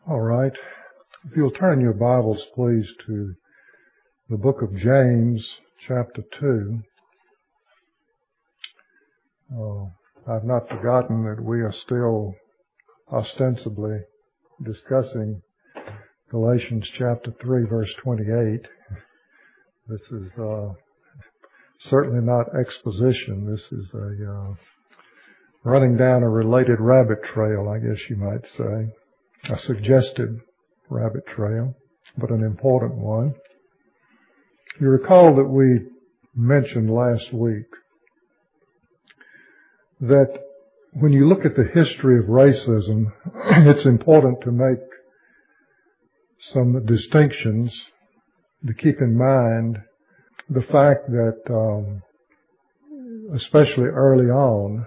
All right. If you'll turn your Bibles, please, to the book of James, chapter 2. I've not forgotten that we are still ostensibly discussing Galatians chapter 3, verse 28. This is certainly not exposition. This is a running down a related rabbit trail, I guess you might say. A suggested rabbit trail, but an important one. You recall that we mentioned last week that when you look at the history of racism, it's important to make some distinctions, to keep in mind the fact that, especially early on,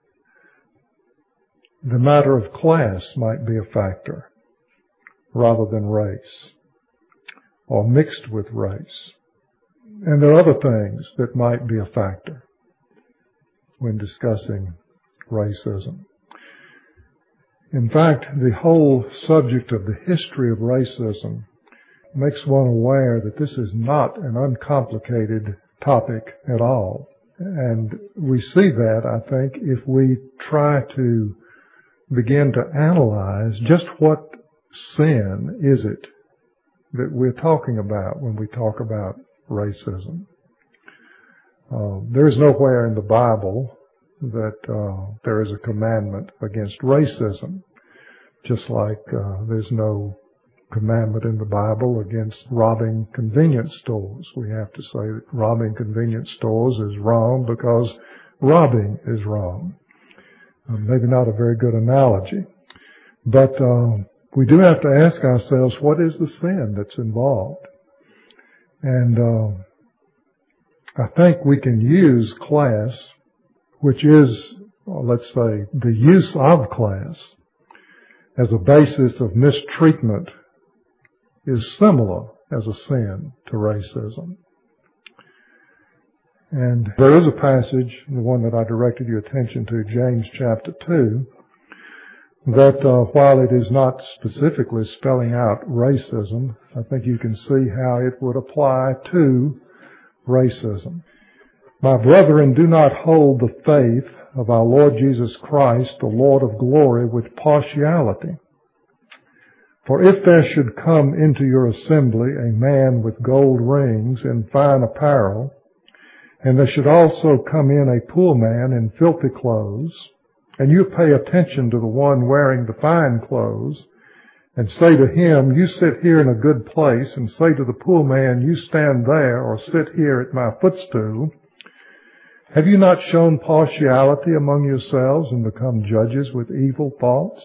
the matter of class might be a factor rather than race, or mixed with race. And there are other things that might be a factor when discussing racism. In fact, the whole subject of the history of racism makes one aware that this is not an uncomplicated topic at all. And we see that, I think, if we try to begin to analyze just what sin is it that we're talking about when we talk about racism. There is nowhere in the Bible that there is a commandment against racism, just like there's no commandment in the Bible against robbing convenience stores. We have to say that robbing convenience stores is wrong because robbing is wrong. Maybe not a very good analogy. But we do have to ask ourselves, what is the sin that's involved? And I think we can use class, which is, let's say, the use of class as a basis of mistreatment is similar as a sin to racism. And there is a passage, the one that I directed your attention to, James chapter 2, that while it is not specifically spelling out racism, I think you can see how it would apply to racism. My brethren, do not hold the faith of our Lord Jesus Christ, the Lord of glory, with partiality. For if there should come into your assembly a man with gold rings and fine apparel, and there should also come in a poor man in filthy clothes, and you pay attention to the one wearing the fine clothes, and say to him, you sit here in a good place, and say to the poor man, you stand there, or sit here at my footstool, have you not shown partiality among yourselves and become judges with evil thoughts?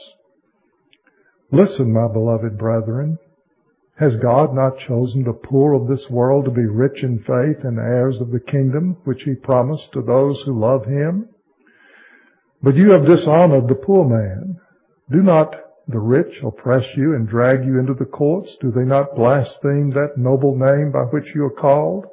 Listen, my beloved brethren, has God not chosen the poor of this world to be rich in faith and heirs of the kingdom which he promised to those who love him? But you have dishonored the poor man. Do not the rich oppress you and drag you into the courts? Do they not blaspheme that noble name by which you are called?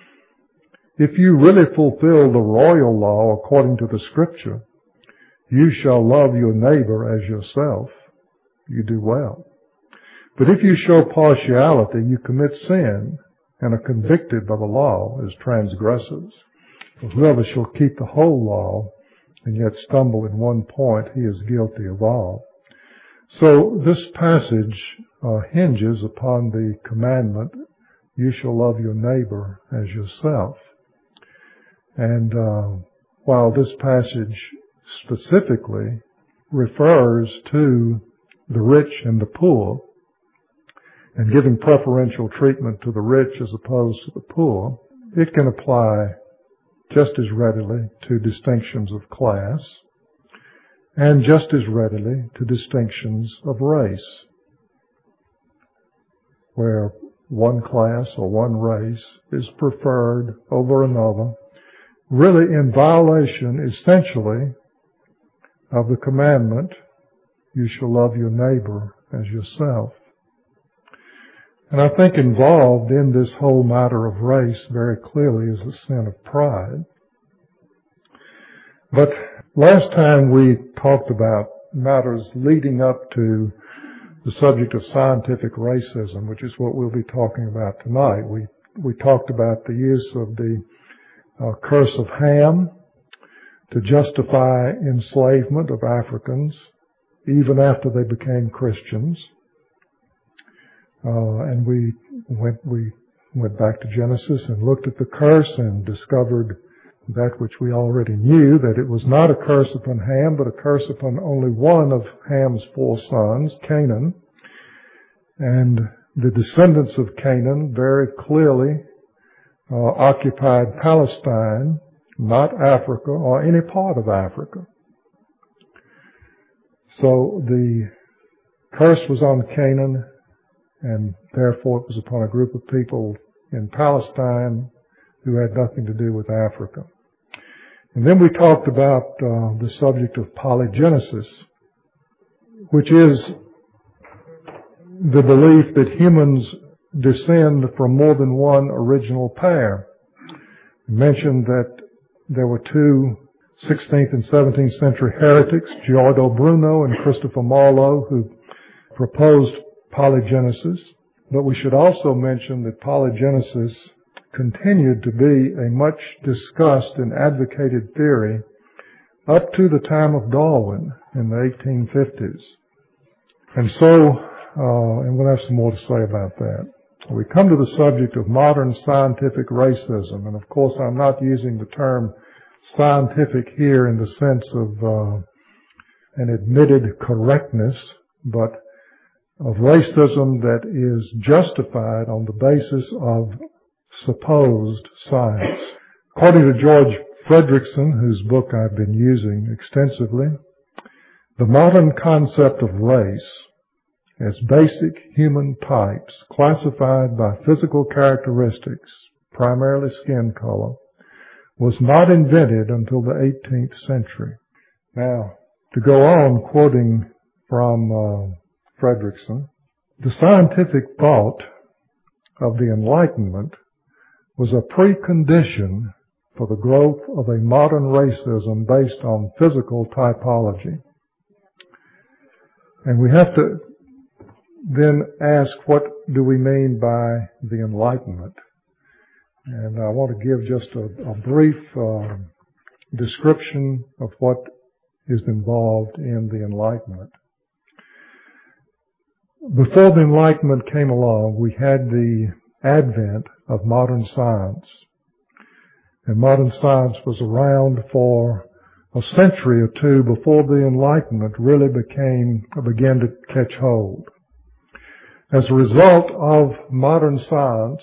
If you really fulfill the royal law according to the Scripture, you shall love your neighbor as yourself. You do well. But if you show partiality, you commit sin and are convicted by the law as transgressors. For whoever shall keep the whole law and yet stumble in one point, he is guilty of all. So this passage hinges upon the commandment, you shall love your neighbor as yourself. And while this passage specifically refers to the rich and the poor, and giving preferential treatment to the rich as opposed to the poor, it can apply just as readily to distinctions of class and just as readily to distinctions of race, where one class or one race is preferred over another, really in violation essentially of the commandment, you shall love your neighbor as yourself. And I think involved in this whole matter of race very clearly is the sin of pride. But last time we talked about matters leading up to the subject of scientific racism, which is what we'll be talking about tonight. We talked about the use of the curse of Ham to justify enslavement of Africans even after they became Christians. And we went back to Genesis and looked at the curse and discovered that which we already knew, that it was not a curse upon Ham, but a curse upon only one of Ham's 4 sons, Canaan. And the descendants of Canaan very clearly occupied Palestine, not Africa or any part of Africa. So the curse was on Canaan, and therefore it was upon a group of people in Palestine who had nothing to do with Africa. And then we talked about the subject of polygenesis, which is the belief that humans descend from more than one original pair. We mentioned that there were 2 16th and 17th century heretics, Giordano Bruno and Christopher Marlowe, who proposed polygenesis. But we should also mention that polygenesis continued to be a much discussed and advocated theory up to the time of Darwin in the 1850s. And so, and we'll have some more to say about that. We come to the subject of modern scientific racism, and of course I'm not using the term scientific here in the sense of an admitted correctness, but of racism that is justified on the basis of supposed science. According to George Fredrickson, whose book I've been using extensively, the modern concept of race as basic human types classified by physical characteristics, primarily skin color, was not invented until the 18th century. Now, to go on quoting from Fredrickson, the scientific thought of the Enlightenment was a precondition for the growth of a modern racism based on physical typology. And we have to then ask, what do we mean by the Enlightenment? And I want to give just a brief description of what is involved in the Enlightenment. Before the Enlightenment came along, we had the advent of modern science. And modern science was around for a century or two before the Enlightenment really began to catch hold. As a result of modern science,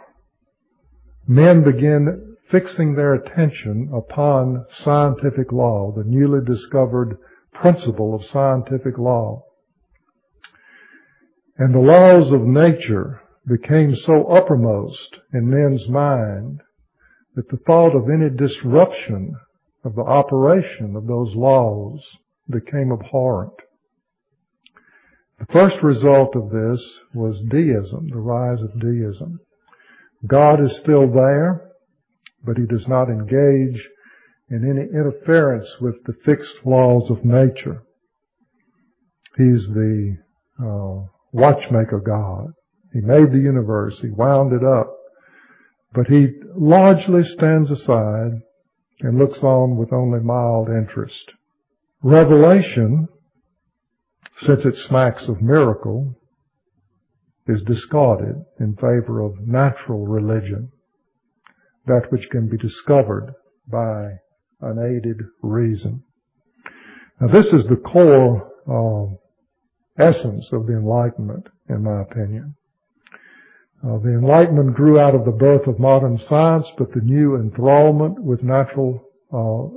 men began fixing their attention upon scientific law, the newly discovered principle of scientific law. And the laws of nature became so uppermost in men's mind that the thought of any disruption of the operation of those laws became abhorrent. The first result of this was deism, the rise of deism. God is still there, but he does not engage in any interference with the fixed laws of nature. He's the watchmaker God. He made the universe. He wound it up. But he largely stands aside and looks on with only mild interest. Revelation, since it smacks of miracle, is discarded in favor of natural religion, that which can be discovered by unaided reason. Now, this is the core essence of the Enlightenment, in my opinion. The Enlightenment grew out of the birth of modern science, but the new enthrallment with natural law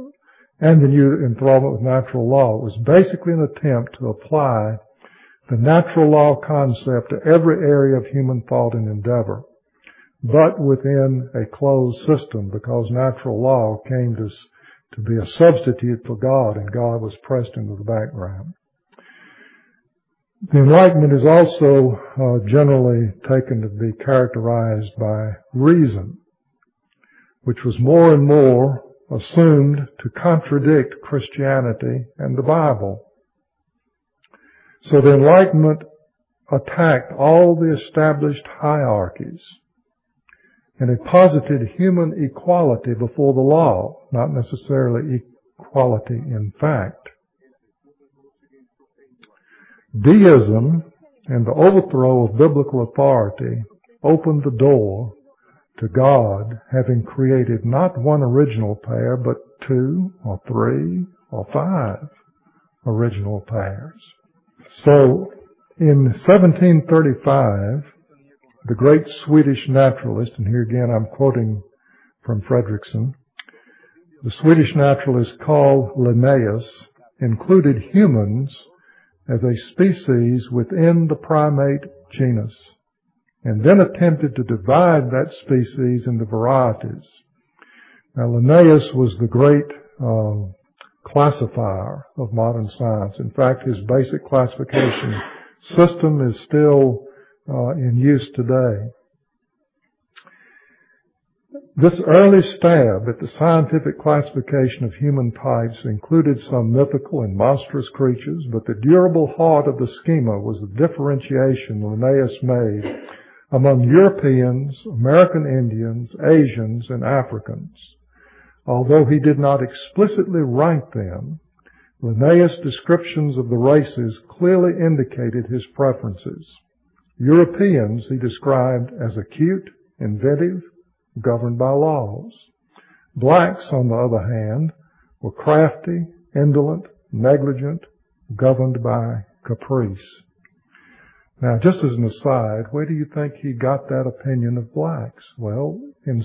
was basically an attempt to apply the natural law concept to every area of human thought and endeavor, but within a closed system, because natural law came to be a substitute for God, and God was pressed into the background. The Enlightenment is also generally taken to be characterized by reason, which was more and more assumed to contradict Christianity and the Bible. So the Enlightenment attacked all the established hierarchies, and it posited human equality before the law, not necessarily equality in fact. Deism and the overthrow of biblical authority opened the door to God having created not one original pair, but 2 or 3 or 5 original pairs. So, in 1735, the great Swedish naturalist, and here again I'm quoting from Fredrickson, the Swedish naturalist Carl Linnaeus included humans as a species within the primate genus, and then attempted to divide that species into varieties. Now, Linnaeus was the great classifier of modern science. In fact, his basic classification system is still in use today. This early stab at the scientific classification of human types included some mythical and monstrous creatures, but the durable heart of the schema was the differentiation Linnaeus made among Europeans, American Indians, Asians, and Africans. Although he did not explicitly rank them, Linnaeus' descriptions of the races clearly indicated his preferences. Europeans he described as acute, inventive, governed by laws. Blacks, on the other hand, were crafty, indolent, negligent, governed by caprice. Now, just as an aside, where do you think he got that opinion of blacks? Well, in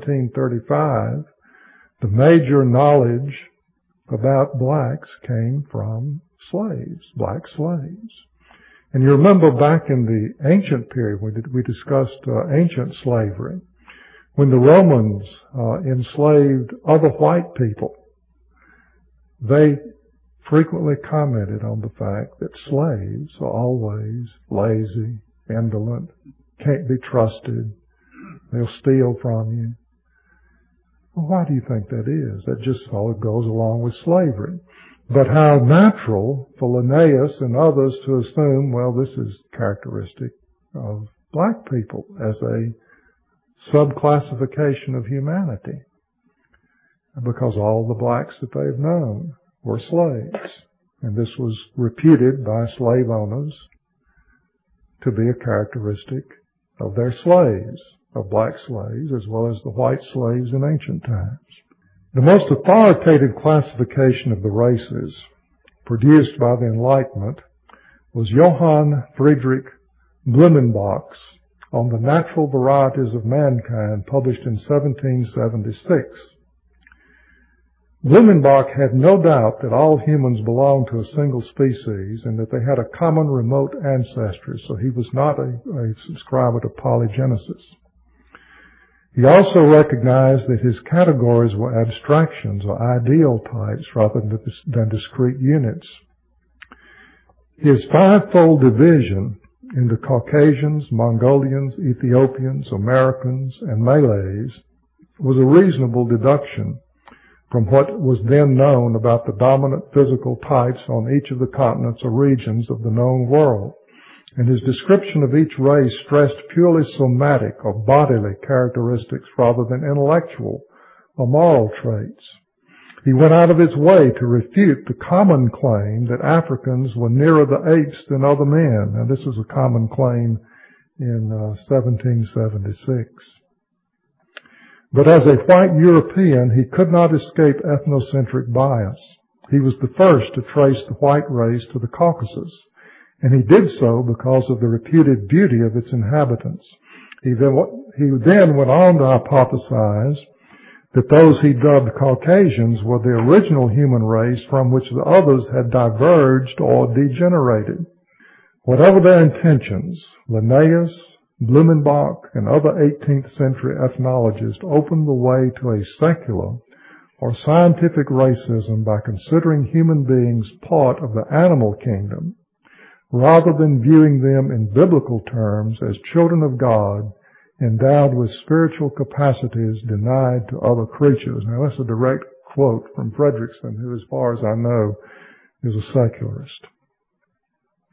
1735, the major knowledge about blacks came from slaves, black slaves. And you remember back in the ancient period, we discussed ancient slavery, when the Romans enslaved other white people, they frequently commented on the fact that slaves are always lazy, indolent, can't be trusted, they'll steal from you. Well, why do you think that is? That just all goes along with slavery. But how natural for Linnaeus and others to assume, well, this is characteristic of black people as a subclassification of humanity, because all the blacks that they've known were slaves. And this was reputed by slave owners to be a characteristic of their slaves, of black slaves, as well as the white slaves in ancient times. The most authoritative classification of the races produced by the Enlightenment was Johann Friedrich Blumenbach's On the Natural Varieties of Mankind, published in 1776. Blumenbach had no doubt that all humans belonged to a single species and that they had a common remote ancestry, so he was not a subscriber to polygenesis. He also recognized that his categories were abstractions or ideal types rather than discrete units. His fivefold division into Caucasians, Mongolians, Ethiopians, Americans, and Malays was a reasonable deduction from what was then known about the dominant physical types on each of the continents or regions of the known world. And his description of each race stressed purely somatic or bodily characteristics rather than intellectual or moral traits. He went out of his way to refute the common claim that Africans were nearer the apes than other men. And this was a common claim in 1776. But as a white European, he could not escape ethnocentric bias. He was the first to trace the white race to the Caucasus, and he did so because of the reputed beauty of its inhabitants. He then went on to hypothesize that those he dubbed Caucasians were the original human race from which the others had diverged or degenerated. Whatever their intentions, Linnaeus, Blumenbach, and other 18th century ethnologists opened the way to a secular or scientific racism by considering human beings part of the animal kingdom, rather than viewing them in biblical terms as children of God endowed with spiritual capacities denied to other creatures. Now, that's a direct quote from Fredrickson, who, as far as I know, is a secularist.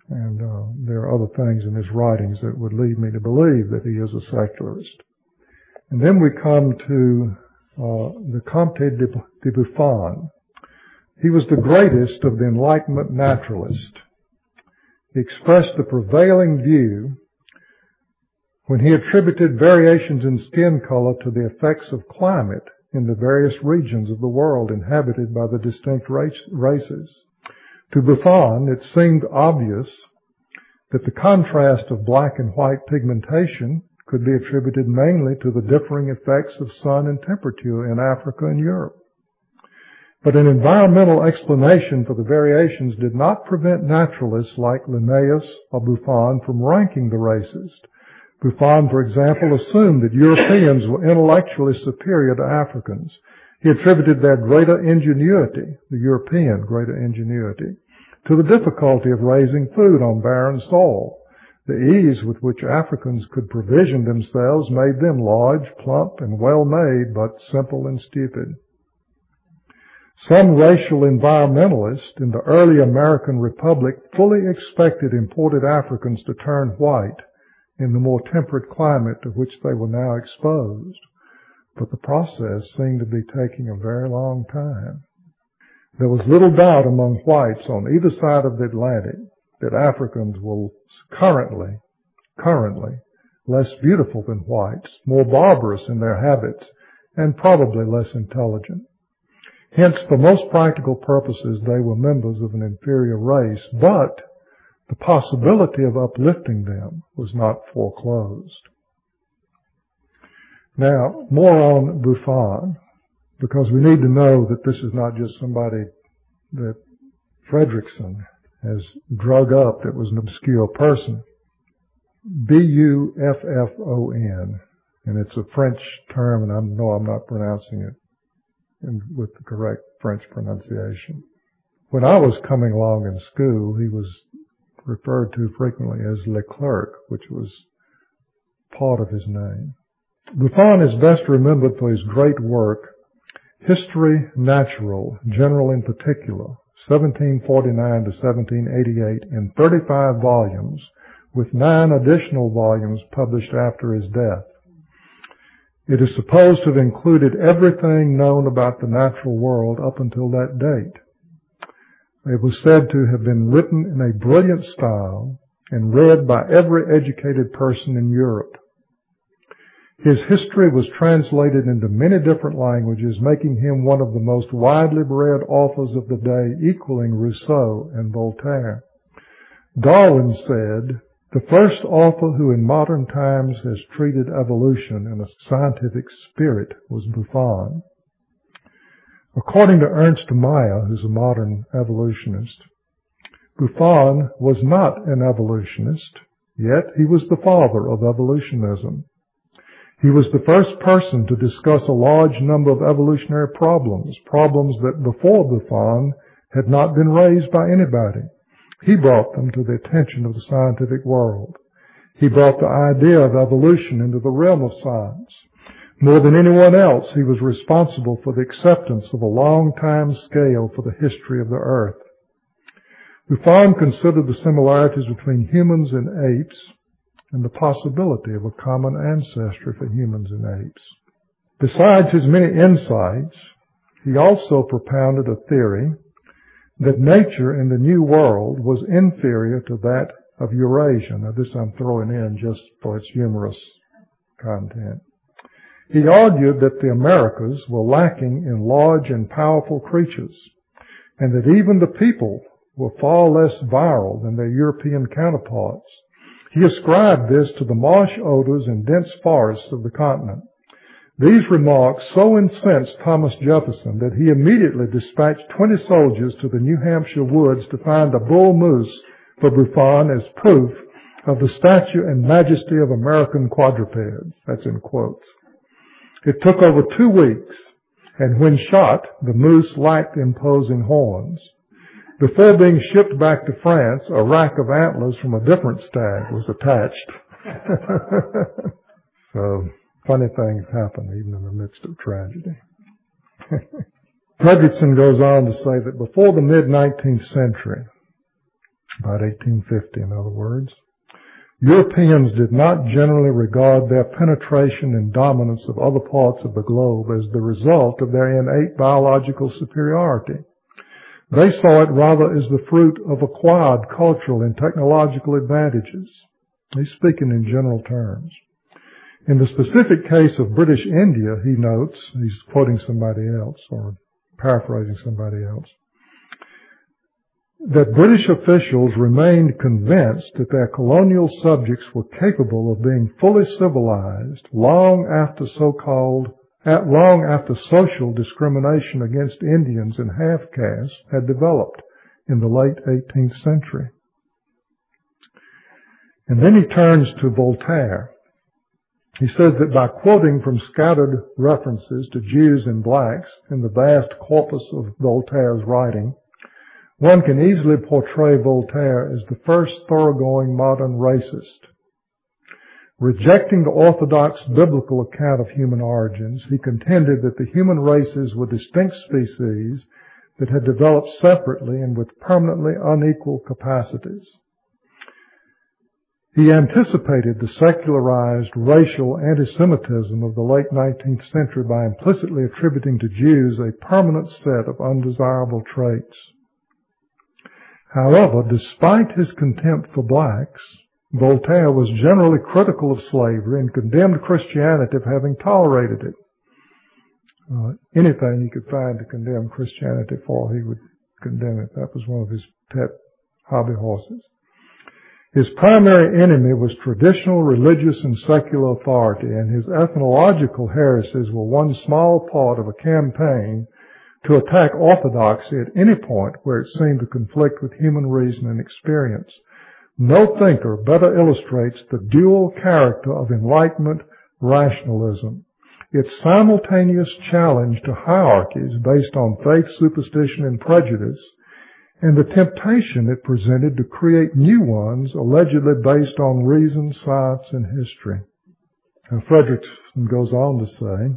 And there are other things in his writings that would lead me to believe that he is a secularist. And then we come to the Comte de Buffon. He was the greatest of the Enlightenment naturalists. He expressed the prevailing view when he attributed variations in skin color to the effects of climate in the various regions of the world inhabited by the distinct races. To Buffon, it seemed obvious that the contrast of black and white pigmentation could be attributed mainly to the differing effects of sun and temperature in Africa and Europe. But an environmental explanation for the variations did not prevent naturalists like Linnaeus or Buffon from ranking the races. Buffon, for example, assumed that Europeans were intellectually superior to Africans. He attributed their greater ingenuity, the European greater ingenuity, to the difficulty of raising food on barren soil. The ease with which Africans could provision themselves made them large, plump, and well-made, but simple and stupid. Some racial environmentalists in the early American Republic fully expected imported Africans to turn white in the more temperate climate to which they were now exposed. But the process seemed to be taking a very long time. There was little doubt among whites on either side of the Atlantic that Africans were currently less beautiful than whites, more barbarous in their habits, and probably less intelligent. Hence, for most practical purposes, they were members of an inferior race, but the possibility of uplifting them was not foreclosed. Now, more on Buffon, because we need to know that this is not just somebody that Fredrickson has drug up that was an obscure person. Buffon, and it's a French term, and I know I'm not pronouncing it with the correct French pronunciation. When I was coming along in school, he was referred to frequently as Leclerc, which was part of his name. Buffon is best remembered for his great work, History Natural, General in Particular, 1749 to 1788, in 35 volumes, with 9 additional volumes published after his death. It is supposed to have included everything known about the natural world up until that date. It was said to have been written in a brilliant style and read by every educated person in Europe. His history was translated into many different languages, making him one of the most widely read authors of the day, equaling Rousseau and Voltaire. Darwin said, "The first author who in modern times has treated evolution in a scientific spirit was Buffon." According to Ernst Mayr, who's a modern evolutionist, Buffon was not an evolutionist, yet he was the father of evolutionism. He was the first person to discuss a large number of evolutionary problems that before Buffon had not been raised by anybody. He brought them to the attention of the scientific world. He brought the idea of evolution into the realm of science. More than anyone else, he was responsible for the acceptance of a long time scale for the history of the earth. Buffon considered the similarities between humans and apes and the possibility of a common ancestry for humans and apes. Besides his many insights, he also propounded a theory that nature in the New World was inferior to that of Eurasia. Now, this I'm throwing in just for its humorous content. He argued that the Americas were lacking in large and powerful creatures, and that even the people were far less virile than their European counterparts. He ascribed this to the marsh odors and dense forests of the continent. These remarks so incensed Thomas Jefferson that he immediately dispatched 20 soldiers to the New Hampshire woods to find a bull moose for Buffon as proof of the stature and majesty of American quadrupeds. That's in quotes. It took over 2 weeks, and when shot, the moose lacked imposing horns. Before being shipped back to France, a rack of antlers from a different stag was attached. So, funny things happen even in the midst of tragedy. Fredrickson goes on to say that before the mid-19th century, about 1850 in other words. Europeans did not generally regard their penetration and dominance of other parts of the globe as the result of their innate biological superiority. They saw it rather as the fruit of acquired cultural and technological advantages. He's speaking in general terms. In the specific case of British India, he notes, he's quoting somebody else or paraphrasing somebody else, that British officials remained convinced that their colonial subjects were capable of being fully civilized long after social discrimination against Indians and half-castes had developed in the late 18th century. And then he turns to Voltaire. He says that by quoting from scattered references to Jews and blacks in the vast corpus of Voltaire's writing, one can easily portray Voltaire as the first thoroughgoing modern racist. Rejecting the orthodox biblical account of human origins, he contended that the human races were distinct species that had developed separately and with permanently unequal capacities. He anticipated the secularized racial anti-Semitism of the late 19th century by implicitly attributing to Jews a permanent set of undesirable traits. However, despite his contempt for blacks, Voltaire was generally critical of slavery and condemned Christianity of having tolerated it. Anything he could find to condemn Christianity for, he would condemn it. That was one of his pet hobby horses. His primary enemy was traditional religious and secular authority, and his ethnological heresies were one small part of a campaign to attack orthodoxy at any point where it seemed to conflict with human reason and experience. No thinker better illustrates the dual character of Enlightenment rationalism, its simultaneous challenge to hierarchies based on faith, superstition, and prejudice, and the temptation it presented to create new ones allegedly based on reason, science, and history. And Fredrickson goes on to say,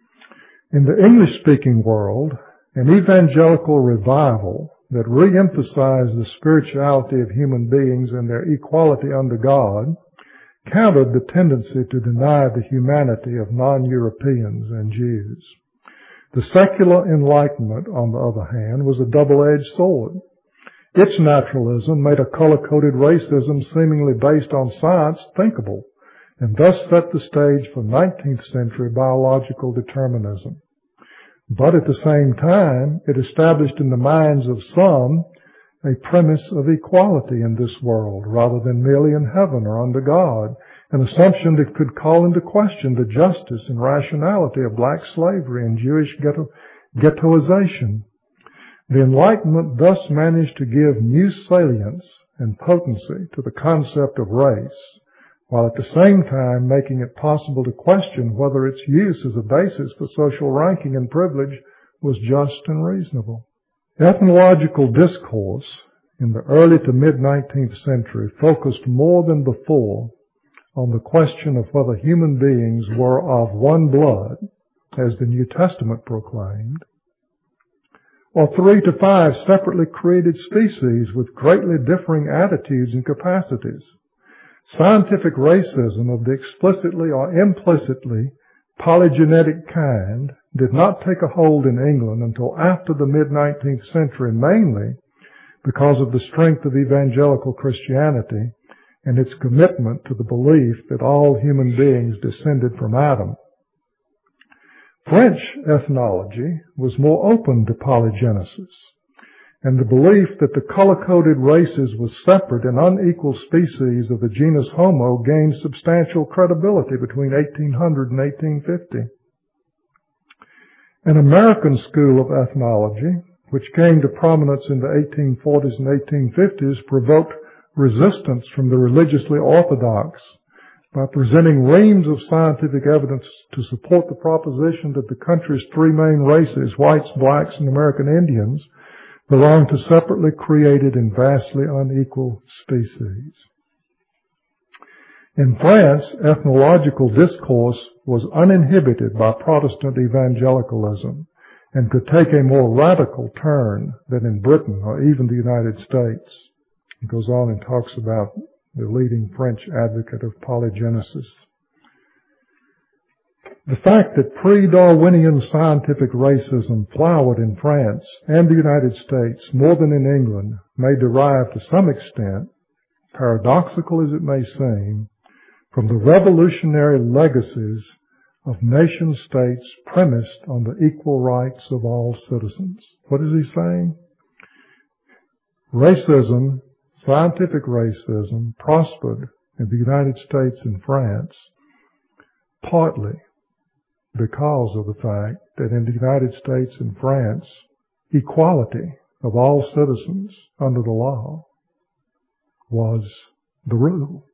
in the English-speaking world, an evangelical revival that re-emphasized the spirituality of human beings and their equality under God countered the tendency to deny the humanity of non-Europeans and Jews. The secular Enlightenment, on the other hand, was a double-edged sword. Its naturalism made a color-coded racism seemingly based on science thinkable, and thus set the stage for 19th century biological determinism. But at the same time, it established in the minds of some a premise of equality in this world rather than merely in heaven or under God, an assumption that could call into question the justice and rationality of black slavery and Jewish ghettoization. The Enlightenment thus managed to give new salience and potency to the concept of race, while at the same time making it possible to question whether its use as a basis for social ranking and privilege was just and reasonable. Ethnological discourse in the early to mid-19th century focused more than before on the question of whether human beings were of one blood, as the New Testament proclaimed, or 3 to 5 separately created species with greatly differing attitudes and capacities. Scientific racism of the explicitly or implicitly polygenetic kind did not take a hold in England until after the mid-19th century, mainly because of the strength of evangelical Christianity and its commitment to the belief that all human beings descended from Adam. French ethnology was more open to polygenesis, and the belief that the color-coded races were separate and unequal species of the genus Homo gained substantial credibility between 1800 and 1850. An American school of ethnology, which came to prominence in the 1840s and 1850s, provoked resistance from the religiously orthodox by presenting reams of scientific evidence to support the proposition that the country's 3 main races, whites, blacks, and American Indians, belong to separately created and vastly unequal species. In France, ethnological discourse was uninhibited by Protestant evangelicalism and could take a more radical turn than in Britain or even the United States. He goes on and talks about the leading French advocate of polygenesis. The fact that pre-Darwinian scientific racism flowered in France and the United States more than in England may derive to some extent, paradoxical as it may seem, from the revolutionary legacies of nation-states premised on the equal rights of all citizens. What is he saying? Racism, scientific racism, prospered in the United States and France partly because of the fact that in the United States and France, equality of all citizens under the law was the rule.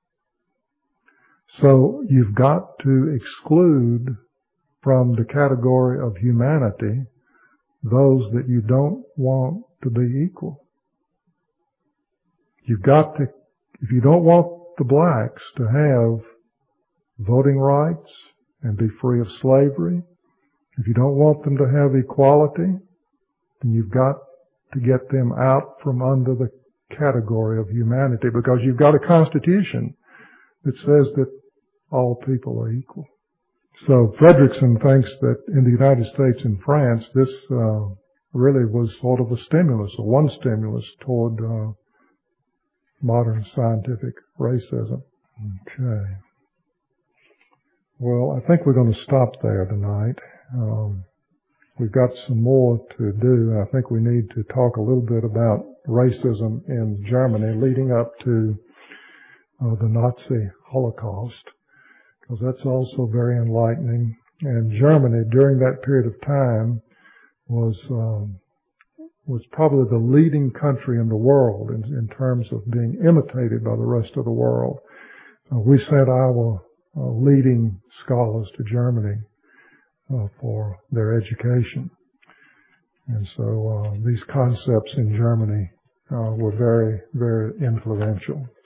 So you've got to exclude from the category of humanity those that you don't want to be equal. You've got to, if you don't want the blacks to have voting rights and be free of slavery, if you don't want them to have equality, then you've got to get them out from under the category of humanity, because you've got a constitution that says that all people are equal. So Fredrickson thinks that in the United States and France, this really was sort of a stimulus, or one stimulus toward modern scientific racism. Okay. Well, I think we're going to stop there tonight. We've got some more to do. I think we need to talk a little bit about racism in Germany leading up to the Nazi Holocaust, because that's also very enlightening. And Germany, during that period of time, was probably the leading country in the world in terms of being imitated by the rest of the world. We sent our leading scholars to Germany for their education. And so these concepts in Germany were very, very influential.